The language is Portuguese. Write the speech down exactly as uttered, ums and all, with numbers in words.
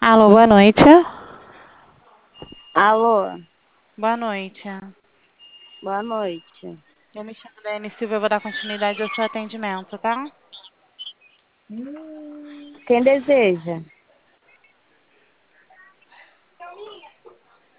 Alô, boa noite. Alô, Boa noite. boa noite. Eu me chamo Dani Silva, eu vou dar continuidade ao seu atendimento, tá? Quem deseja?